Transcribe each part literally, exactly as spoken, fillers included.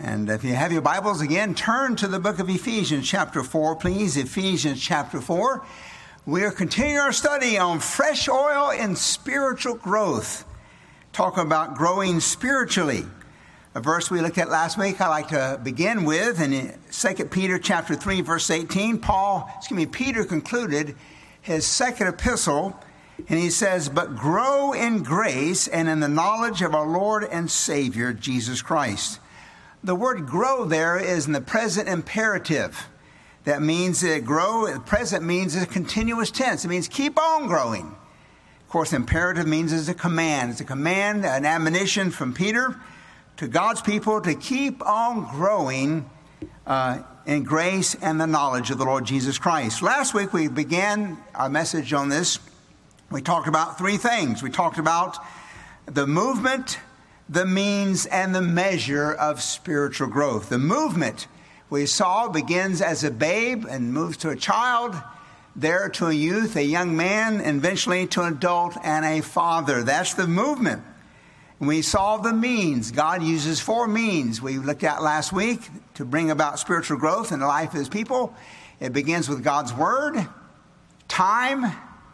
And if you have your Bibles again, turn to the book of Ephesians chapter four, please. Ephesians chapter four. We are continuing our study on fresh oil and spiritual growth. Talking about growing spiritually. A verse we looked at last week I like to begin with. In Second Peter chapter three, verse eighteen, Paul, excuse me, Peter concluded his second epistle. And he says, but grow in grace and in the knowledge of our Lord and Savior, Jesus Christ. The word grow there is in the present imperative. That means that grow, present means a continuous tense. It means keep on growing. Of course, imperative means it's a command. It's a command, an admonition from Peter to God's people to keep on growing uh, in grace and the knowledge of the Lord Jesus Christ. Last week we began our message on this. We talked about three things. We talked about the movement, the means, and the measure of spiritual growth. The movement we saw begins as a babe and moves to a child, there to a youth, a young man, and eventually to an adult and a father. That's the movement. We saw the means. God uses four means we looked at last week to bring about spiritual growth in the life of his people. It begins with God's word, time,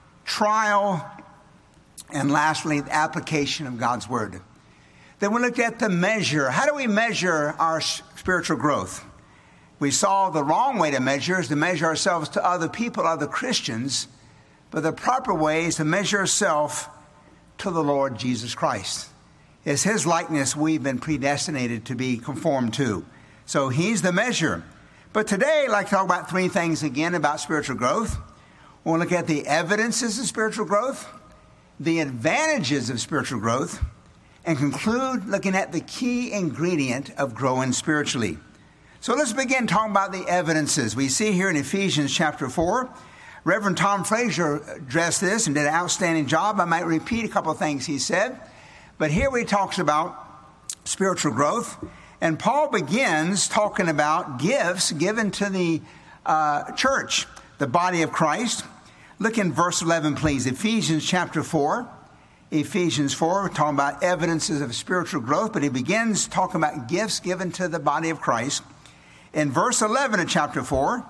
trial, and lastly, the application of God's word. Then we looked at the measure. How do we measure our spiritual growth? We saw the wrong way to measure is to measure ourselves to other people, other Christians, but the proper way is to measure ourselves to the Lord Jesus Christ. It's his likeness we've been predestinated to be conformed to. So he's the measure. But today, I'd like to talk about three things again about spiritual growth. We'll look at the evidences of spiritual growth, the advantages of spiritual growth, and conclude looking at the key ingredient of growing spiritually. So let's begin talking about the evidences. We see here in Ephesians chapter four, Reverend Tom Frazier addressed this and did an outstanding job. I might repeat a couple of things he said. But here he talks about spiritual growth. And Paul begins talking about gifts given to the uh, church, the body of Christ. Look in verse eleven, please. Ephesians chapter four. Ephesians four, we're talking about evidences of spiritual growth, but he begins talking about gifts given to the body of Christ. In verse eleven of chapter four,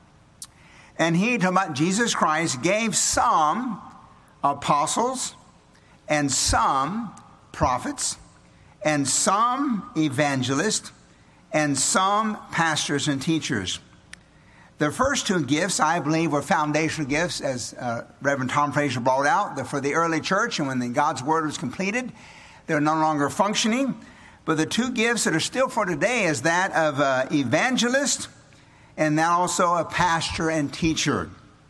and he, talking about Jesus Christ, gave some apostles and some prophets and some evangelists and some pastors and teachers. The first two gifts, I believe, were foundational gifts, as uh, Reverend Tom Frazier brought out. They're for the early church, and when the God's word was completed, they're no longer functioning. But the two gifts that are still for today is that of uh, evangelist and now also a pastor and teacher.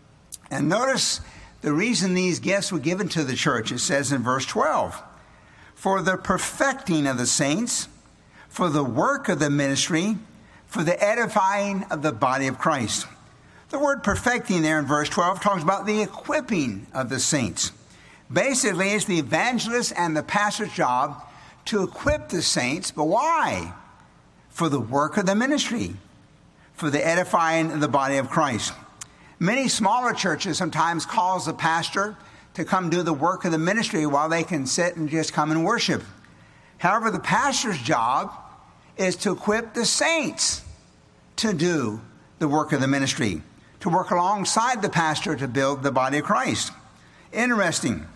And notice the reason these gifts were given to the church. It says in verse twelve, for the perfecting of the saints, for the work of the ministry, for the edifying of the body of Christ. The word perfecting there in verse twelve talks about the equipping of the saints. Basically, it's the evangelist and the pastor's job to equip the saints. But why? For the work of the ministry, for the edifying of the body of Christ. Many smaller churches sometimes cause the pastor to come do the work of the ministry while they can sit and just come and worship. However, the pastor's job is to equip the saints to do the work of the ministry, to work alongside the pastor to build the body of Christ. Interesting.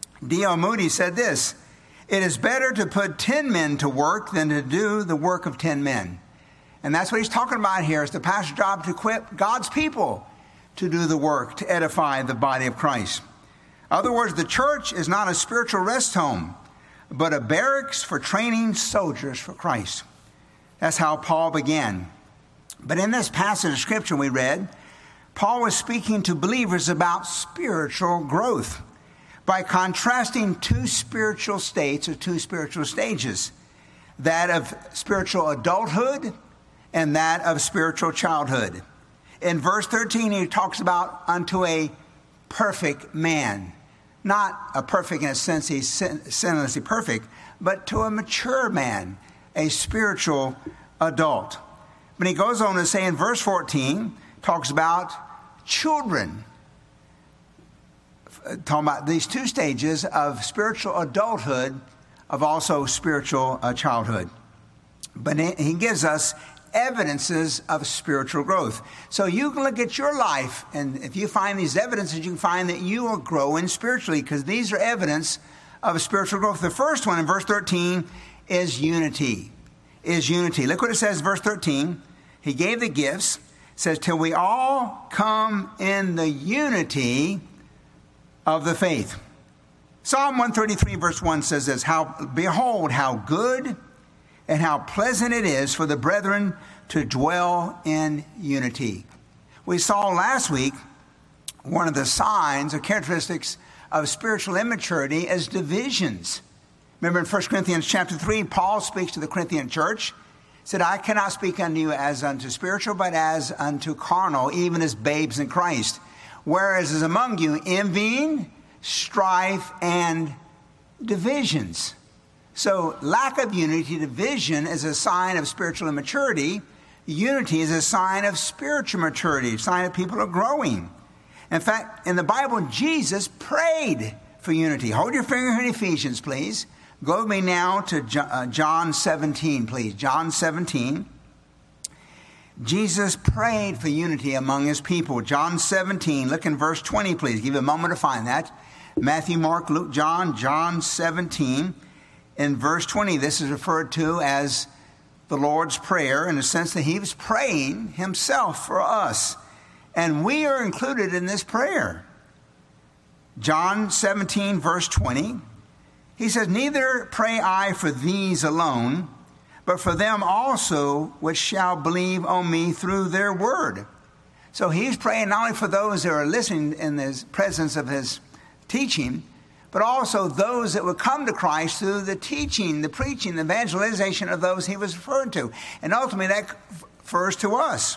D L Moody said this, it is better to put ten men to work than to do the work of ten men. And that's what he's talking about here, is the pastor's job to equip God's people to do the work, to edify the body of Christ. In other words, the church is not a spiritual rest home, but a barracks for training soldiers for Christ. That's how Paul began. But in this passage of scripture we read, Paul was speaking to believers about spiritual growth by contrasting two spiritual states or two spiritual stages, that of spiritual adulthood and that of spiritual childhood. In verse thirteen, he talks about unto a perfect man. Not a perfect in a sense he's sin- sinlessly perfect, but to a mature man, a spiritual adult. But he goes on to say in verse fourteen, talks about children. Talking about these two stages of spiritual adulthood, of also spiritual uh, childhood. but he gives us evidences of spiritual growth. So you can look at your life, and if you find these evidences, you can find that you are growing spiritually, because these are evidence of spiritual growth. The first one in verse thirteen is unity. Is unity. Look what it says, verse thirteen. He gave the gifts. It says, till we all come in the unity of the faith. Psalm one thirty-three verse one says this, how, behold, how good and how pleasant it is for the brethren to dwell in unity. We saw last week one of the signs or characteristics of spiritual immaturity is divisions. Remember in First Corinthians chapter three, Paul speaks to the Corinthian church, said, I cannot speak unto you as unto spiritual, but as unto carnal, even as babes in Christ. Whereas is among you envying, strife, and divisions. So lack of unity, division is a sign of spiritual immaturity. Unity is a sign of spiritual maturity, a sign of people are growing. In fact, in the Bible, Jesus prayed for unity. Hold your finger in Ephesians, please. Go with me now to John seventeen, please. John seventeen. Jesus prayed for unity among his people. John seventeen, look in verse twenty, please. Give you a moment to find that. Matthew, Mark, Luke, John, John seventeen. In verse twenty, this is referred to as the Lord's Prayer, in the sense that he was praying himself for us. And we are included in this prayer. John seventeen, verse twenty. He says, neither pray I for these alone, but for them also which shall believe on me through their word. So he's praying not only for those that are listening in the presence of his teaching, but also those that would come to Christ through the teaching, the preaching, the evangelization of those he was referring to. And ultimately that refers to us.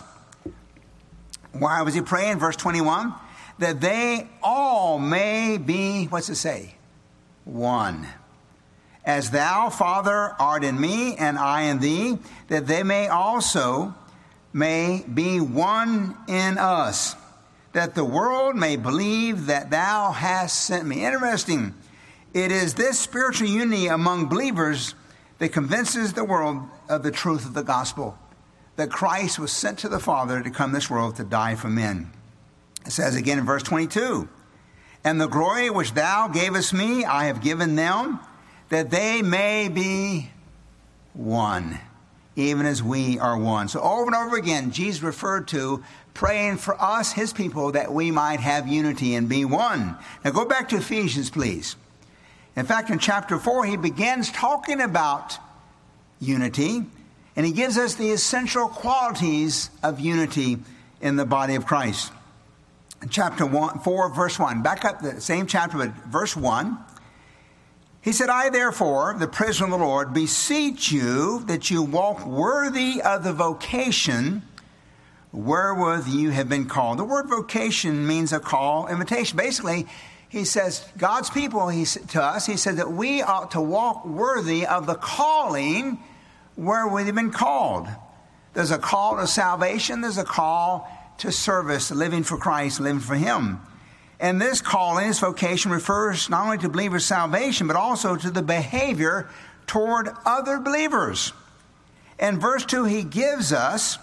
Why was he praying? Verse twenty-one, that they all may be, what's it say? One. As thou, Father, art in me, and I in thee, that they may also may be one in us, that the world may believe that thou hast sent me. Interesting. It is this spiritual unity among believers that convinces the world of the truth of the gospel, that Christ was sent to the Father to come this world to die for men. It says again in verse twenty-two, and the glory which thou gavest me, I have given them, that they may be one, even as we are one. So over and over again, Jesus referred to praying for us, his people, that we might have unity and be one. Now go back to Ephesians, please. In fact, in chapter four, he begins talking about unity, and he gives us the essential qualities of unity in the body of Christ. In chapter one, four, verse one, back up the same chapter, but verse one, he said, I therefore, the prisoner of the Lord, beseech you that you walk worthy of the vocation wherewith you have been called. The word vocation means a call, invitation. Basically, he says, God's people, he to us, he said that we ought to walk worthy of the calling where we've been called. There's a call to salvation. There's a call to service, living for Christ, living for him. And this calling, this vocation, refers not only to believers' salvation, but also to the behavior toward other believers. In verse two, he gives us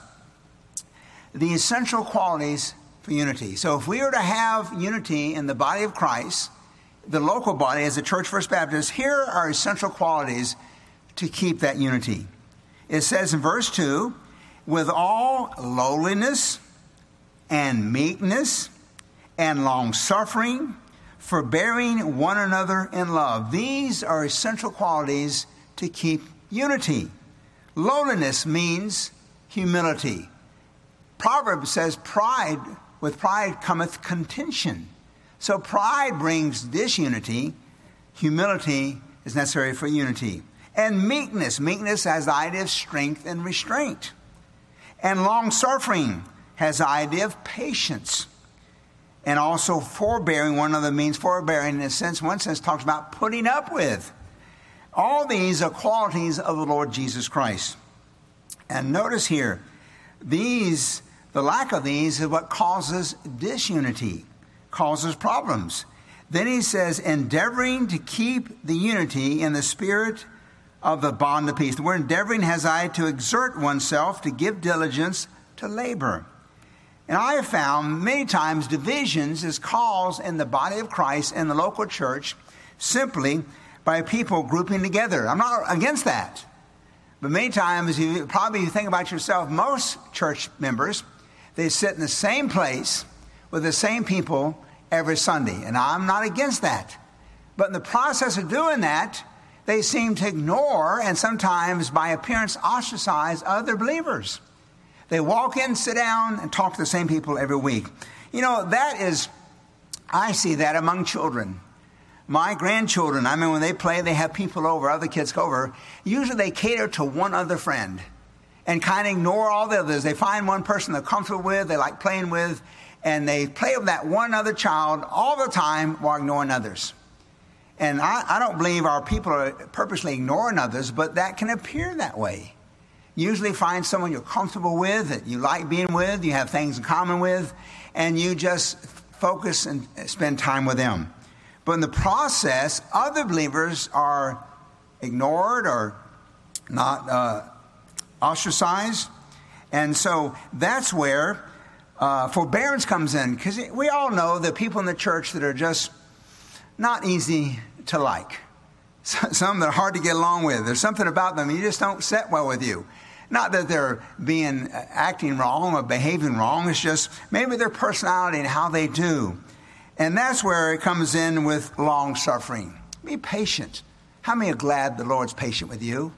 the essential qualities for unity. So if we are to have unity in the body of Christ, the local body as the Church First Baptist, here are essential qualities to keep that unity. It says in verse two, with all lowliness and meekness and long-suffering, forbearing one another in love. These are essential qualities to keep unity. Lowliness means humility. Proverbs says pride, with pride cometh contention. So pride brings disunity. Humility is necessary for unity. And meekness. Meekness has the idea of strength and restraint. And long-suffering has the idea of patience. And also forbearing one another means forbearing in a sense, one sense talks about putting up with. All these are qualities of the Lord Jesus Christ. And notice here, these, the lack of these is what causes disunity, causes problems. Then he says, endeavoring to keep the unity in the spirit of the bond of peace. The word endeavoring has I to exert oneself, to give diligence, to labor. And I have found many times divisions is caused in the body of Christ in the local church simply by people grouping together. I'm not against that. But many times, you probably think about yourself, most church members, they sit in the same place with the same people every Sunday. And I'm not against that. But in the process of doing that, they seem to ignore and sometimes by appearance ostracize other believers. They walk in, sit down, and talk to the same people every week. You know, that is, I see that among children. My grandchildren, I mean, when they play, they have people over, other kids go over. Usually they cater to one other friend and kind of ignore all the others. They find one person they're comfortable with, they like playing with, and they play with that one other child all the time while ignoring others. And I, I don't believe our people are purposely ignoring others, but that can appear that way. Usually find someone you're comfortable with, that you like being with, you have things in common with, and you just focus and spend time with them. But in the process, other believers are ignored or not uh, ostracized. And so that's where uh, forbearance comes in. Because we all know the people in the church that are just not easy to like. Some that are hard to get along with. There's something about them, you just don't sit well with you. Not that they're being acting wrong or behaving wrong. It's just maybe their personality and how they do. And that's where it comes in with long suffering. Be patient. How many are glad the Lord's patient with you?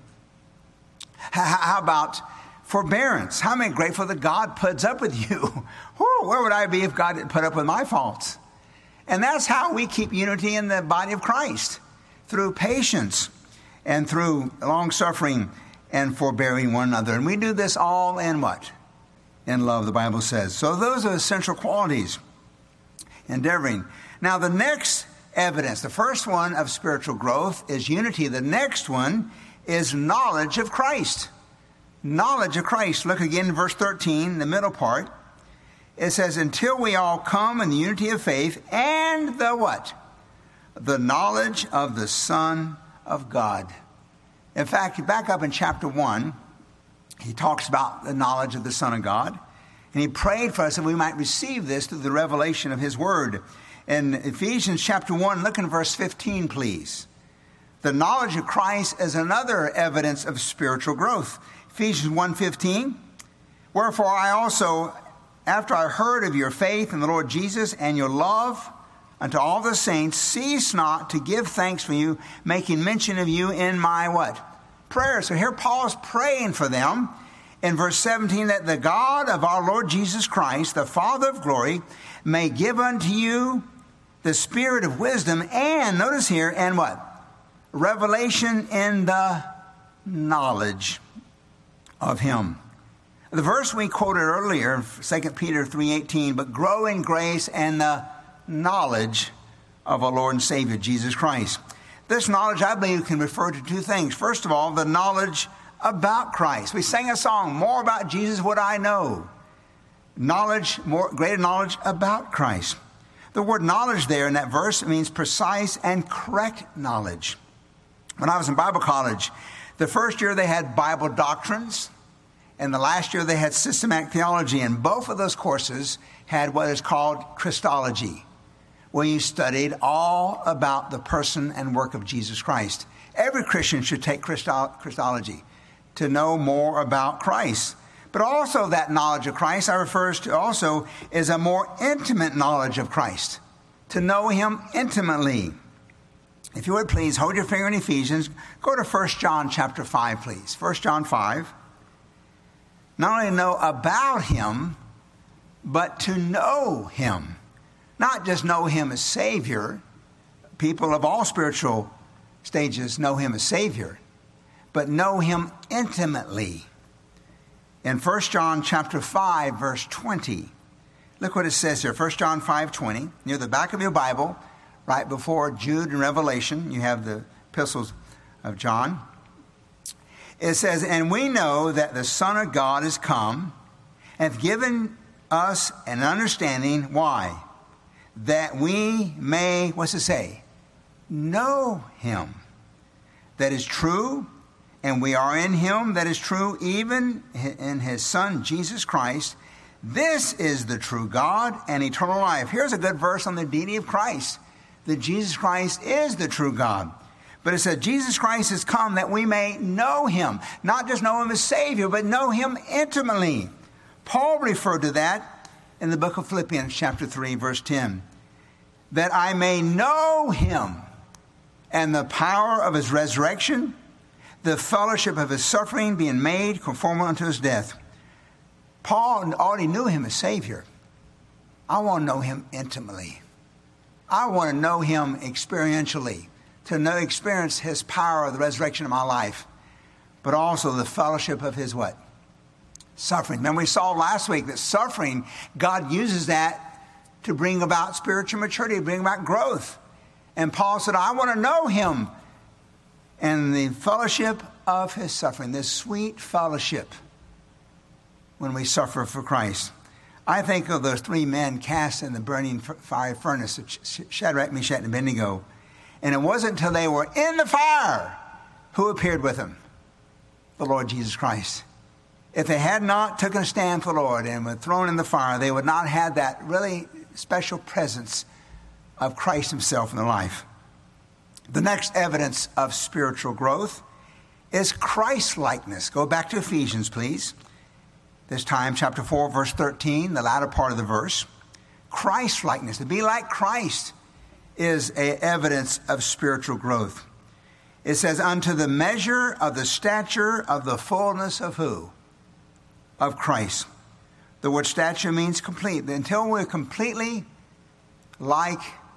How about forbearance? How many are grateful that God puts up with you? Whew, where would I be if God didn't put up with my faults? And that's how we keep unity in the body of Christ. Through patience and through long suffering and forbearing one another. And we do this all in what? In love, the Bible says. So those are essential qualities. Endeavoring. Now the next evidence, the first one of spiritual growth is unity. The next one is knowledge of Christ. Knowledge of Christ. Look again in verse thirteen, the middle part. It says, until we all come in the unity of faith and the what? The knowledge of the Son of God. In fact, back up in chapter one, he talks about the knowledge of the Son of God. And he prayed for us that we might receive this through the revelation of his word. In Ephesians chapter one, look in verse fifteen, please. The knowledge of Christ is another evidence of spiritual growth. Ephesians one fifteen. Wherefore I also, after I heard of your faith in the Lord Jesus and your love unto all the saints, cease not to give thanks for you, making mention of you in my what? Prayer. So here Paul's praying for them. In verse seventeen, that the God of our Lord Jesus Christ, the Father of glory, may give unto you the spirit of wisdom and, notice here, and what? Revelation in the knowledge of him. The verse we quoted earlier, Second Peter three eighteen, but grow in grace and the knowledge of our Lord and Savior, Jesus Christ. This knowledge, I believe, can refer to two things. First of all, the knowledge about Christ. We sang a song, more about Jesus would I know. Knowledge, more greater knowledge about Christ. The word knowledge there in that verse means precise and correct knowledge. When I was in Bible college, the first year they had Bible doctrines, and the last year they had systematic theology. And both of those courses had what is called Christology, where you studied all about the person and work of Jesus Christ. Every Christian should take Christo- Christology to know more about Christ. But also that knowledge of Christ, I refers to also, is a more intimate knowledge of Christ. To know him intimately. If you would please, hold your finger in Ephesians. Go to First John chapter five, please. First John five. Not only know about him, but to know him. Not just know him as Savior. People of all spiritual stages know him as Savior. But know him intimately. In First John chapter five, verse twenty, look what it says here. First John five twenty, near the back of your Bible, right before Jude and Revelation, you have the epistles of John. It says, and we know that the Son of God is come and hath given us an understanding. Why? That we may, what's it say? Know him. That is true and we are in him, that is true, even in his Son, Jesus Christ. This is the true God and eternal life. Here's a good verse on the deity of Christ, that Jesus Christ is the true God. But it said, Jesus Christ has come that we may know him. Not just know him as Savior, but know him intimately. Paul referred to that in the book of Philippians, chapter three, verse ten. That I may know him and the power of his resurrection, the fellowship of his suffering, being made conformable unto his death. Paul already knew him as Savior. I want to know him intimately. I want to know him experientially, to know, experience his power of the resurrection of my life, but also the fellowship of his what? Suffering. Remember, we saw last week that suffering, God uses that to bring about spiritual maturity, to bring about growth. And Paul said, I want to know him and the fellowship of his suffering, this sweet fellowship when we suffer for Christ. I think of those three men cast in the burning fire furnace of Shadrach, Meshach, and Abednego. And it wasn't until they were in the fire who appeared with them, the Lord Jesus Christ. If they had not taken a stand for the Lord and were thrown in the fire, they would not have that really special presence of Christ himself in their life. The next evidence of spiritual growth is Christ-likeness. Go back to Ephesians, please. This time, chapter four, verse thirteen, the latter part of the verse. Christ-likeness, to be like Christ, is an evidence of spiritual growth. It says, unto the measure of the stature of the fullness of who? Of Christ. The word stature means complete. Until we're completely like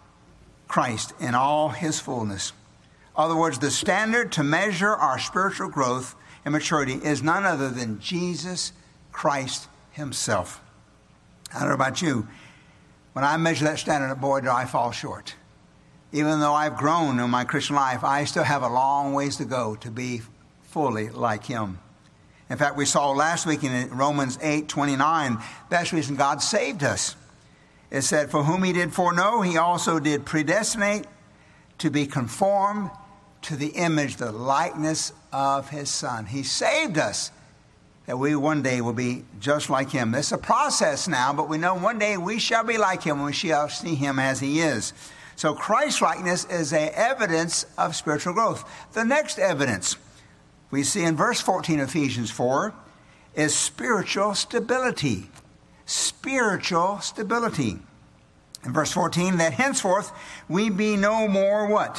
Christ in all his fullness. In other words, the standard to measure our spiritual growth and maturity is none other than Jesus Christ himself. I don't know about you. When I measure that standard, boy, do I fall short. Even though I've grown in my Christian life, I still have a long ways to go to be fully like him. In fact, we saw last week in Romans eight twenty-nine, that's the reason God saved us. It said, for whom he did foreknow, he also did predestinate to be conformed to the image, the likeness of his Son. He saved us that we one day will be just like him. It's a process now, but we know one day we shall be like him when we shall see him as he is. So Christ-likeness is an evidence of spiritual growth. The next evidence we see in verse fourteen of Ephesians four is spiritual stability. Spiritual stability. In verse fourteen, that henceforth we be no more what?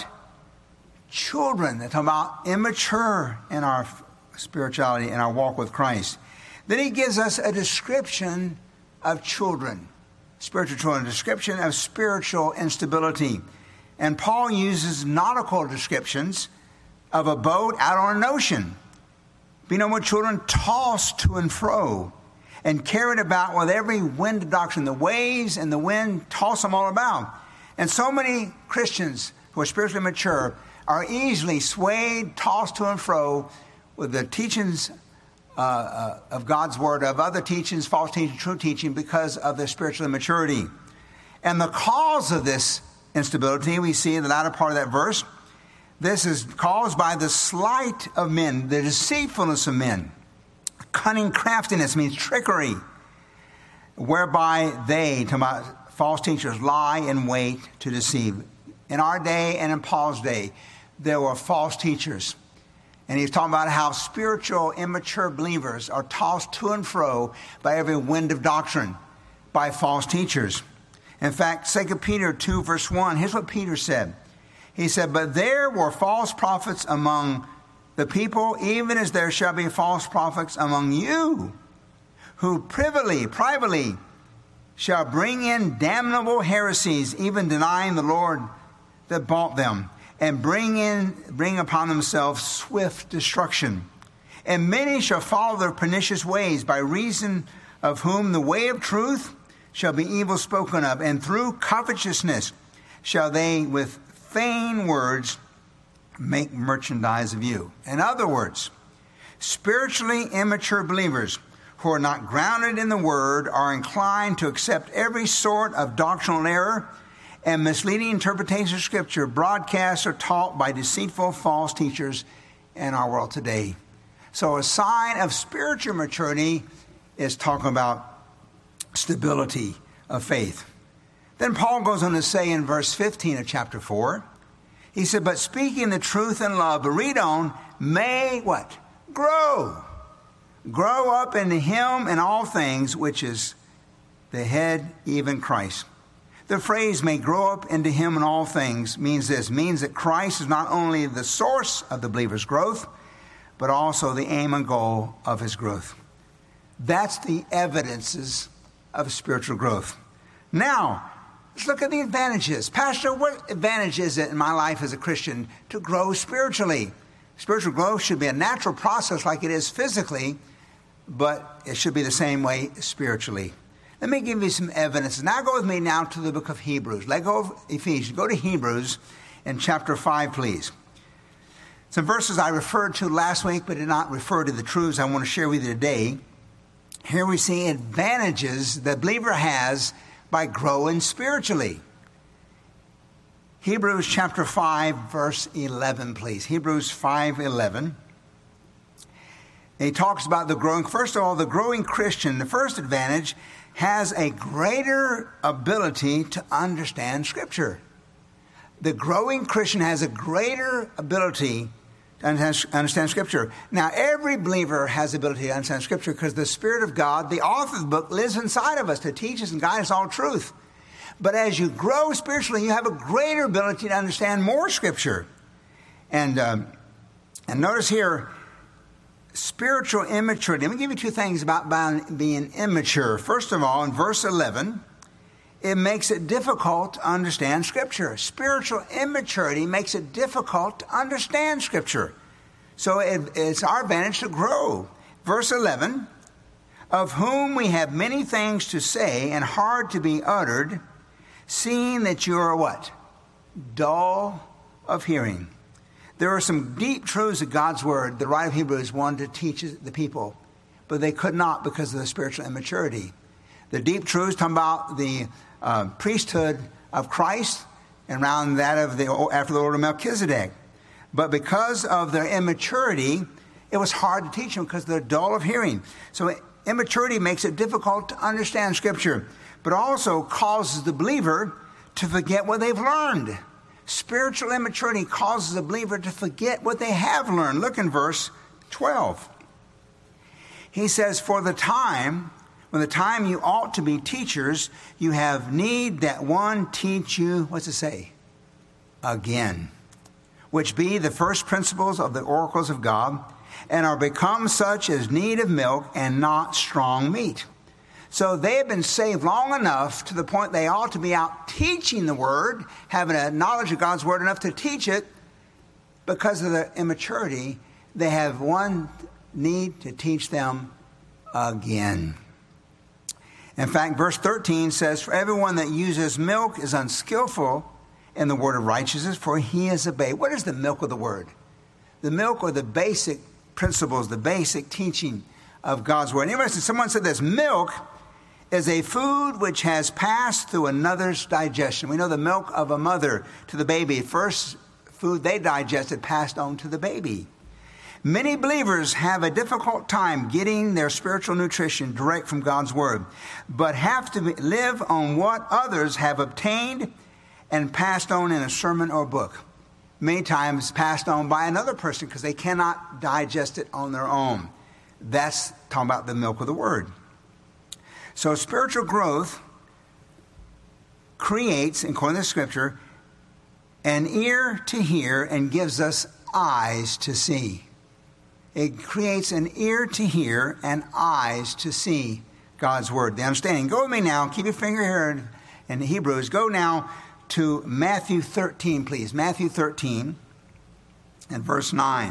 Children. They're talking about immature in our spirituality, in our walk with Christ. Then he gives us a description of children. Spiritual children, a description of spiritual instability. And Paul uses nautical descriptions of a boat out on an ocean. Be no more children tossed to and fro and carried about with every wind of doctrine. The waves and the wind toss them all about. And so many Christians who are spiritually mature are easily swayed, tossed to and fro with the teachings uh, uh, of God's word, of other teachings, false teaching, true teaching, because of their spiritual immaturity. And the cause of this instability, we see in the latter part of that verse, this is caused by the sleight of men, the deceitfulness of men. Cunning craftiness means trickery, whereby they, to my false teachers, lie in wait to deceive. In our day and in Paul's day, there were false teachers. And he's talking about how spiritual, immature believers are tossed to and fro by every wind of doctrine, by false teachers. In fact, Second Peter two, verse one, here's what Peter said. He said, but there were false prophets among the people, even as there shall be false prophets among you, who privily, privately, shall bring in damnable heresies, even denying the Lord that bought them, and bring in, bring upon themselves swift destruction. And many shall follow their pernicious ways, by reason of whom the way of truth shall be evil spoken of, and through covetousness shall they with vain words make merchandise of you. In other words, spiritually immature believers who are not grounded in the word are inclined to accept every sort of doctrinal error and misleading interpretation of Scripture broadcast or taught by deceitful false teachers in our world today. So a sign of spiritual maturity is talking about stability of faith. Then Paul goes on to say in verse fifteen of chapter four, he said, but speaking the truth in love, but read on, may what? Grow. Grow up into him in all things, which is the head, even Christ. The phrase may grow up into him in all things means this, means that Christ is not only the source of the believer's growth, but also the aim and goal of his growth. That's the evidences of spiritual growth. Now, let's look at the advantages. Pastor, what advantage is it in my life as a Christian to grow spiritually? Spiritual growth should be a natural process like it is physically, but it should be the same way spiritually. Let me give you some evidence. Now go with me now to the book of Hebrews. Let go of Ephesians. Go to Hebrews in chapter five, please. Some verses I referred to last week, but did not refer to the truths I want to share with you today. Here we see advantages the believer has by growing spiritually. Hebrews chapter five, verse eleven, please. Hebrews five eleven. He talks about the growing, first of all, the growing Christian, the first advantage, has a greater ability to understand Scripture. The growing Christian has a greater ability to understand Scripture. Now, every believer has the ability to understand Scripture because the Spirit of God, the author of the book, lives inside of us to teach us and guide us all truth. But as you grow spiritually, you have a greater ability to understand more Scripture. And, um, and notice here, spiritual immaturity. Let me give you two things about being immature. First of all, in verse eleven, it makes it difficult to understand Scripture. Spiritual immaturity makes it difficult to understand Scripture. So it, it's our advantage to grow. Verse eleven, of whom we have many things to say and hard to be uttered, seeing that you are what? Dull of hearing. There are some deep truths of God's Word the writer of Hebrews wanted to teach the people, but they could not because of the spiritual immaturity. The deep truths talking about the uh, priesthood of Christ and around that of the after the order of Melchizedek. But because of their immaturity, it was hard to teach them because they're dull of hearing. So immaturity makes it difficult to understand Scripture, but also causes the believer to forget what they've learned. Spiritual immaturity causes the believer to forget what they have learned. Look in verse twelve. He says, for the time, when the time you ought to be teachers, you have need that one teach you, what's it say? Again. Which be the first principles of the oracles of God, and are become such as need of milk and not strong meat. So they have been saved long enough to the point they ought to be out teaching the Word, having a knowledge of God's Word enough to teach it. Because of their immaturity, they have one need to teach them again. In fact, verse thirteen says, for everyone that uses milk is unskillful in the word of righteousness, for he is a babe. What is the milk of the Word? The milk are the basic principles, the basic teaching of God's Word. Anyway, someone said this, milk is a food which has passed through another's digestion. We know the milk of a mother to the baby, first food they digested passed on to the baby. Many believers have a difficult time getting their spiritual nutrition direct from God's Word, but have to live on what others have obtained and passed on in a sermon or book. Many times passed on by another person because they cannot digest it on their own. That's talking about the milk of the Word. So spiritual growth creates, according to Scripture, an ear to hear and gives us eyes to see. It creates an ear to hear and eyes to see God's Word, the understanding. Go with me now. Keep your finger here in, in Hebrews. Go now to Matthew thirteen, please. Matthew thirteen and verse nine.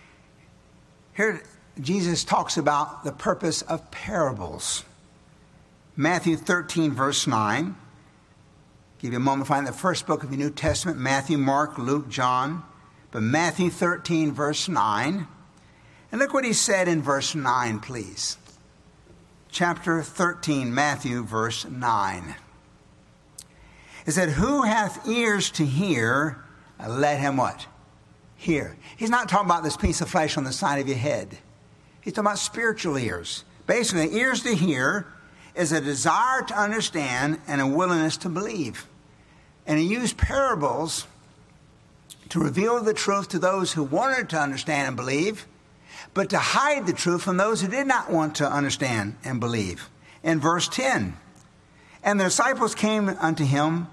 Here Jesus talks about the purpose of parables. Matthew thirteen, verse nine. Give you a moment to find the first book of the New Testament, Matthew, Mark, Luke, John. But Matthew thirteen, verse nine. And look what he said in verse nine, please. Chapter thirteen, Matthew, verse nine. It said, who hath ears to hear, let him what? hear. He's not talking about this piece of flesh on the side of your head. He's talking about spiritual ears. Basically, ears to hear is a desire to understand and a willingness to believe. And he used parables to reveal the truth to those who wanted to understand and believe, but to hide the truth from those who did not want to understand and believe. In verse ten, and the disciples came unto him,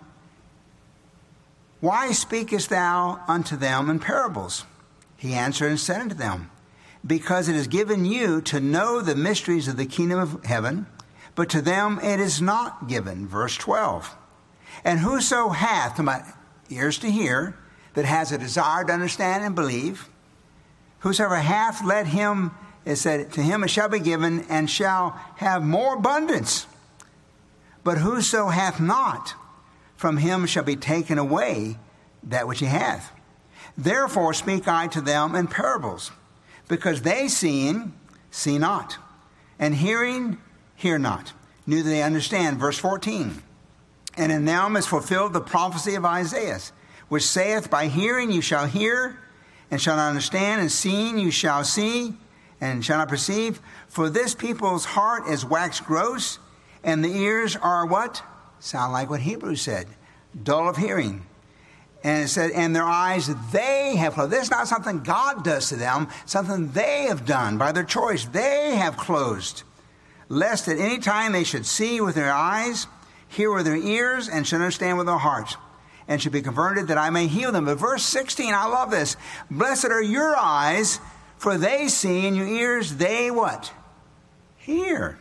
why speakest thou unto them in parables? He answered and said unto them, because it is given you to know the mysteries of the kingdom of heaven, but to them it is not given. Verse twelve, and whoso hath, about ears to hear, that has a desire to understand and believe, whosoever hath, let him, it said, to him it shall be given, and shall have more abundance. But whoso hath not, from him shall be taken away that which he hath. Therefore speak I to them in parables, because they seeing, see not, and hearing, hear not, neither they understand. Verse fourteen, and in them is fulfilled the prophecy of Isaiah, which saith, by hearing you shall hear, and shall not understand, and seeing you shall see, and shall not perceive. For this people's heart is waxed gross, and the ears are what? Sound like what Hebrews said, dull of hearing. And it said, and their eyes they have closed. This is not something God does to them, something they have done by their choice. They have closed, lest at any time they should see with their eyes, hear with their ears, and should understand with their hearts, and should be converted, that I may heal them. But verse sixteen, I love this. Blessed are your eyes, for they see, and your ears, they what? Hear.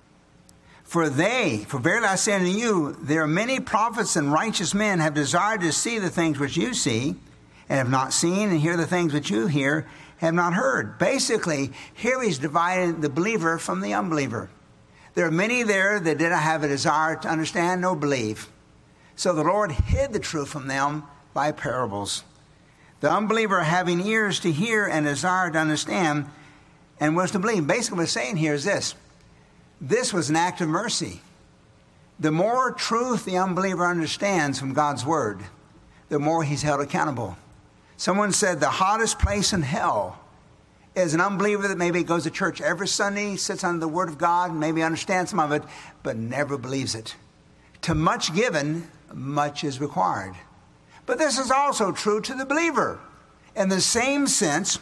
For they, for verily I say unto you, there are many prophets and righteous men have desired to see the things which you see, and have not seen, and hear the things which you hear, have not heard. Basically, here he's dividing the believer from the unbeliever. There are many there that did not have a desire to understand nor believe. So the Lord hid the truth from them by parables. The unbeliever having ears to hear and desire to understand and was to believe. Basically what it's saying here is this. This was an act of mercy. The more truth the unbeliever understands from God's word, the more he's held accountable. Someone said the hottest place in hell is an unbeliever that maybe goes to church every Sunday, sits under the word of God, maybe understands some of it, but never believes it. To much given, much is required. But this is also true to the believer. In the same sense,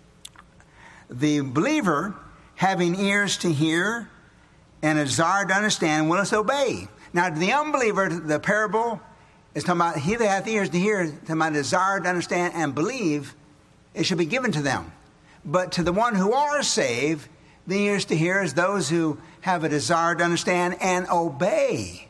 the believer having ears to hear and a desire to understand, will us obey. Now, to the unbeliever, the parable is talking about he that hath ears to hear, to my desire to understand and believe, it should be given to them. But to the one who are saved, the ears to hear is those who have a desire to understand and obey.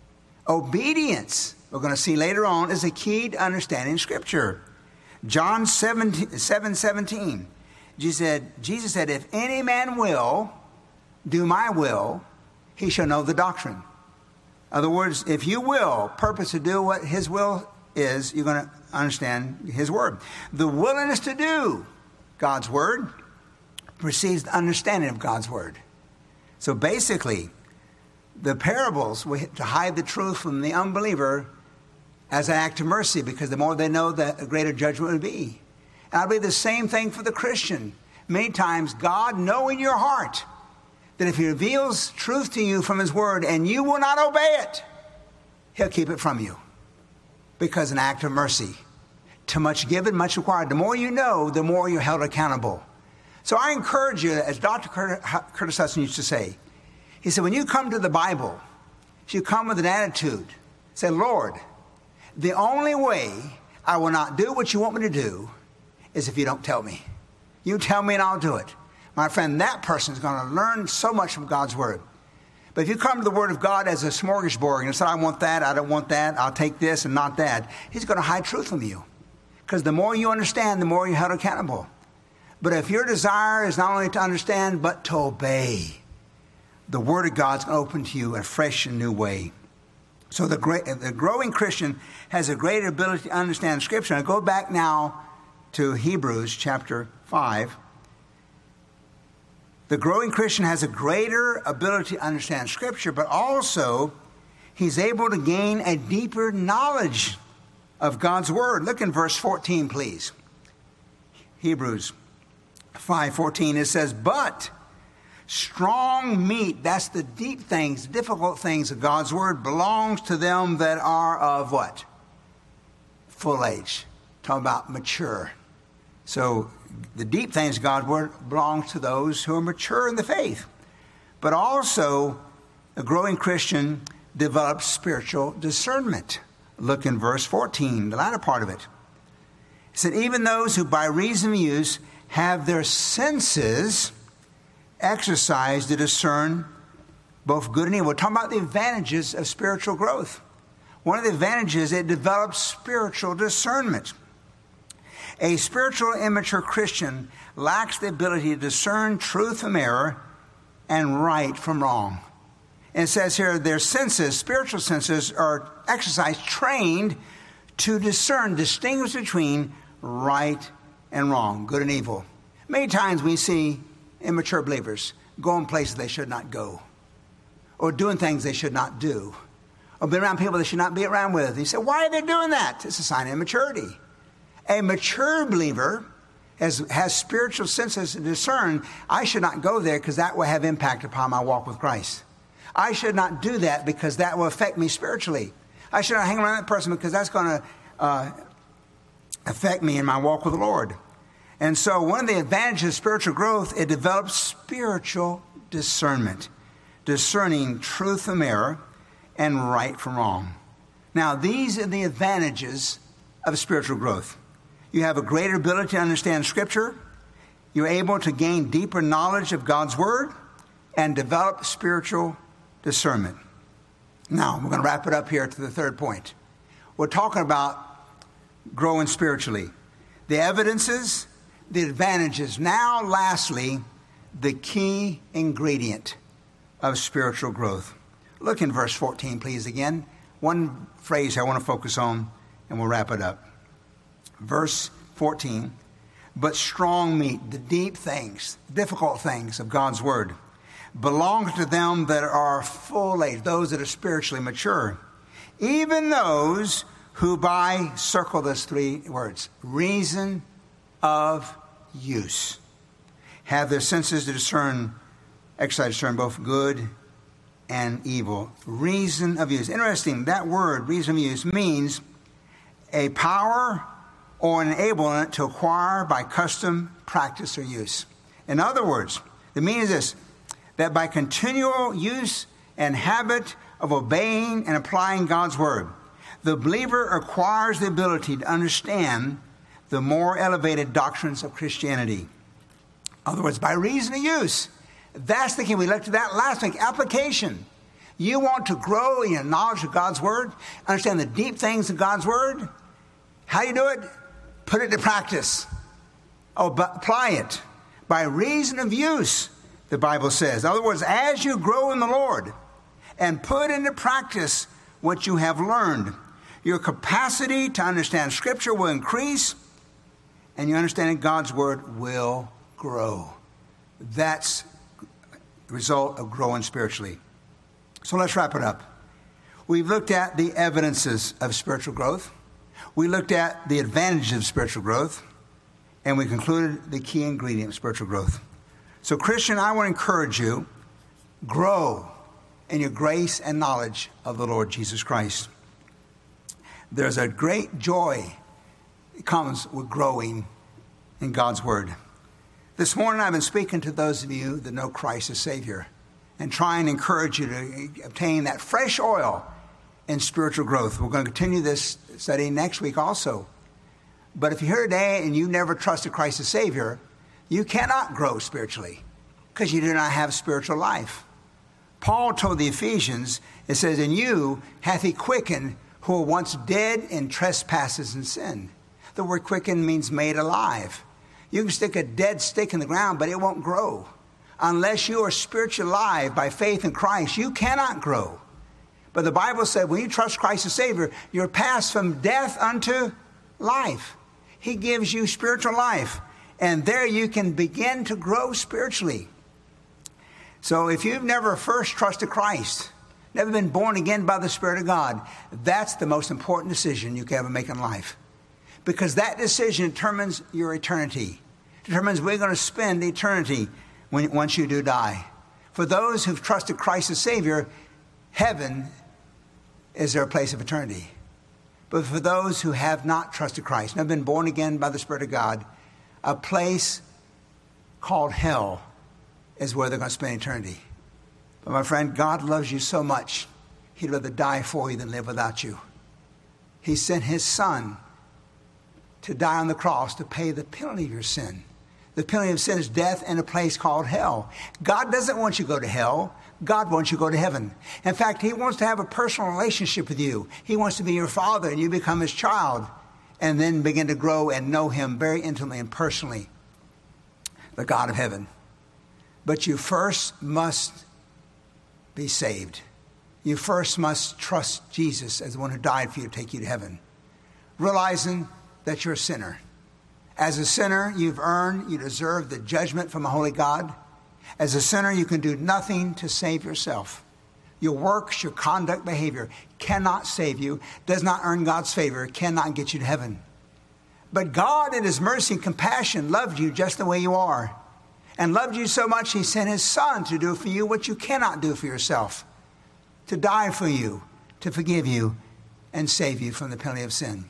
Obedience, we're going to see later on, is a key to understanding Scripture. John seven seventeen, Jesus said, Jesus said, if any man will do my will, he shall know the doctrine. In other words, if you will purpose to do what his will is, you're going to understand his word. The willingness to do God's word precedes the understanding of God's word. So basically, the parables were to hide the truth from the unbeliever as an act of mercy, because the more they know, the greater judgment would be. And I'll be the same thing for the Christian. Many times, God, knowing your heart, that if he reveals truth to you from his word and you will not obey it, he'll keep it from you. Because an act of mercy. Too much given, much required. The more you know, the more you're held accountable. So I encourage you, as Doctor Curtis Hutson used to say, he said, when you come to the Bible, if you come with an attitude, say, Lord, the only way I will not do what you want me to do is if you don't tell me. You tell me and I'll do it. My friend, that person is going to learn so much from God's word. But if you come to the word of God as a smorgasbord and say, I want that, I don't want that, I'll take this and not that, he's going to hide truth from you. Because the more you understand, the more you're held accountable. But if your desire is not only to understand, but to obey, the word of God's going to open to you in a fresh and new way. So the, great, the growing Christian has a greater ability to understand Scripture. I go back now to Hebrews chapter five. The growing Christian has a greater ability to understand Scripture, but also he's able to gain a deeper knowledge of God's Word. Look in verse fourteen, please. Hebrews five fourteen, it says, but strong meat, that's the deep things, difficult things of God's word, belongs to them that are of what? Full age. Talking about mature. So the deep things of God's word belongs to those who are mature in the faith. But also, a growing Christian develops spiritual discernment. Look in verse fourteen, the latter part of it. It said, even those who by reason of use have their senses exercised to discern both good and evil. We're talking about the advantages of spiritual growth. One of the advantages, it develops spiritual discernment. A spiritual immature Christian lacks the ability to discern truth from error and right from wrong. And it says here, their senses, spiritual senses, are exercised, trained to discern, distinguish between right and wrong, good and evil. Many times we see immature believers going places they should not go, or doing things they should not do, or being around people they should not be around with. You say, why are they doing that? It's a sign of immaturity. A mature believer has, has spiritual senses to discern, I should not go there because that will have impact upon my walk with Christ. I should not do that because that will affect me spiritually. I should not hang around that person because that's going to uh, affect me in my walk with the Lord. And so one of the advantages of spiritual growth, it develops spiritual discernment, discerning truth from error and right from wrong. Now, these are the advantages of spiritual growth. You have a greater ability to understand Scripture. You're able to gain deeper knowledge of God's Word and develop spiritual discernment. Now, we're going to wrap it up here to the third point. We're talking about growing spiritually. The evidences, the advantages. Now, lastly, the key ingredient of spiritual growth. Look in verse fourteen, please, again. One phrase I want to focus on, and we'll wrap it up. Verse fourteen, but strong meat, the deep things, difficult things of God's word, belong to them that are full age, those that are spiritually mature, even those who by, circle those three words, reason of use, have their senses to discern, exercise discern both good and evil. Reason of use. Interesting, that word, reason of use, means a power or an enablement to acquire by custom, practice, or use. In other words, the meaning is this, that by continual use and habit of obeying and applying God's word, the believer acquires the ability to understand the more elevated doctrines of Christianity. In other words, by reason of use. That's the key. We looked at that last week. Application. You want to grow in your knowledge of God's word, understand the deep things of God's word. How do you do it? Put it to practice. Oh, but apply it. By reason of use, the Bible says. In other words, as you grow in the Lord and put into practice what you have learned, your capacity to understand Scripture will increase, and your understanding of God's word will grow. That's the result of growing spiritually. So let's wrap it up. We've looked at the evidences of spiritual growth. We looked at the advantages of spiritual growth. And we concluded the key ingredient of spiritual growth. So Christian, I want to encourage you, grow in your grace and knowledge of the Lord Jesus Christ. There's a great joy that comes with growing in God's word. This morning I've been speaking to those of you that know Christ as Savior and trying to encourage you to obtain that fresh oil in spiritual growth. We're going to continue this study next week also. But if you're here today and you never trusted Christ as Savior, you cannot grow spiritually because you do not have a spiritual life. Paul told the Ephesians, it says, "In you hath he quickened who were once dead in trespasses and sin." The word quicken means made alive. You can stick a dead stick in the ground, but it won't grow. Unless you are spiritually alive by faith in Christ, you cannot grow. But the Bible said when you trust Christ as Savior, you're passed from death unto life. He gives you spiritual life. And there you can begin to grow spiritually. So if you've never first trusted Christ, never been born again by the Spirit of God, that's the most important decision you can ever make in life. Because that decision determines your eternity. determines where you're going to spend eternity when, once you do die. For those who've trusted Christ as Savior, heaven is their place of eternity. But for those who have not trusted Christ, and have been born again by the Spirit of God, a place called hell is where they're going to spend eternity. But my friend, God loves you so much, he'd rather die for you than live without you. He sent his Son to die on the cross to pay the penalty of your sin. The penalty of sin is death in a place called hell. God doesn't want you to go to hell. God wants you to go to heaven. In fact, he wants to have a personal relationship with you. He wants to be your father, and you become his child, and then begin to grow and know him very intimately and personally, the God of heaven. But you first must be saved. You first must trust Jesus as the one who died for you to take you to heaven, realizing that you're a sinner. As a sinner, you've earned, you deserve the judgment from a holy God. As a sinner, you can do nothing to save yourself. Your works, your conduct, behavior cannot save you, does not earn God's favor, cannot get you to heaven. But God, in his mercy and compassion, loved you just the way you are. And loved you so much, he sent his Son to do for you what you cannot do for yourself. To die for you, to forgive you, and save you from the penalty of sin.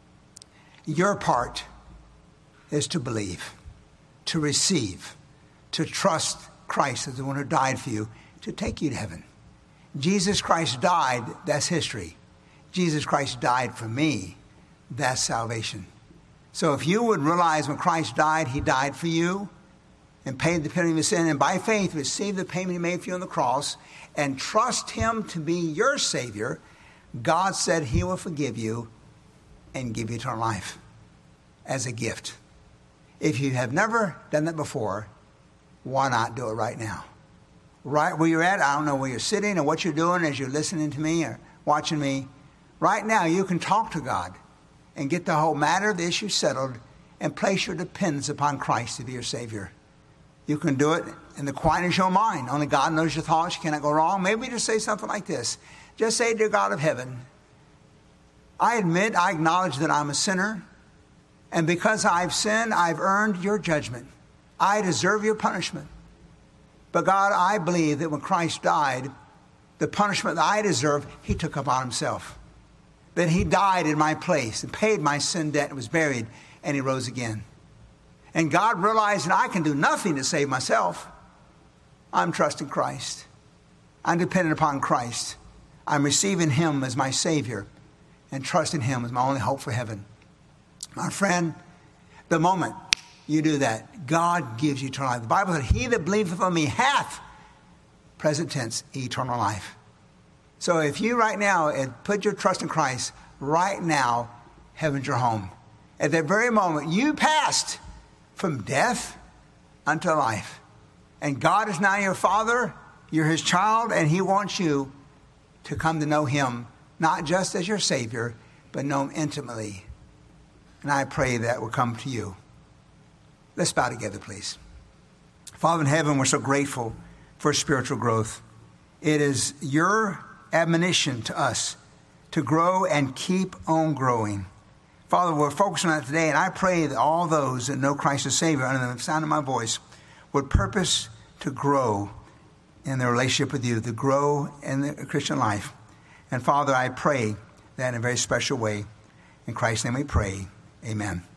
Your part is to believe, to receive, to trust Christ as the one who died for you to take you to heaven. Jesus Christ died, that's history. Jesus Christ died for me, that's salvation. So if you would realize when Christ died, he died for you and paid the penalty of sin, and by faith receive the payment he made for you on the cross and trust him to be your Savior, God said he will forgive you and give you eternal life as a gift. If you have never done that before, why not do it right now? Right where you're at, I don't know where you're sitting or what you're doing as you're listening to me or watching me. Right now, you can talk to God and get the whole matter of the issue settled and place your dependence upon Christ to be your Savior. You can do it in the quietness of your mind. Only God knows your thoughts. You cannot go wrong. Maybe just say something like this. Just say, dear God of heaven, I admit, I acknowledge that I'm a sinner. And because I've sinned, I've earned your judgment. I deserve your punishment. But God, I believe that when Christ died, the punishment that I deserve, he took upon himself. That he died in my place and paid my sin debt and was buried, and he rose again. And God realized that I can do nothing to save myself. I'm trusting Christ. I'm dependent upon Christ. I'm receiving him as my Savior and trusting him as my only hope for heaven. My friend, the moment you do that, God gives you eternal life. The Bible said, he that believeth on me hath, present tense, eternal life. So if you right now put your trust in Christ, right now, heaven's your home. At that very moment, you passed from death unto life. And God is now your Father, you're his child, and he wants you to come to know him, not just as your Savior, but know him intimately. And I pray that will come to you. Let's bow together, please. Father in heaven, we're so grateful for spiritual growth. It is your admonition to us to grow and keep on growing. Father, we're focusing on that today, and I pray that all those that know Christ as Savior under the sound of my voice would purpose to grow in their relationship with you, to grow in the Christian life. And Father, I pray that in a very special way. In Christ's name we pray. Amen.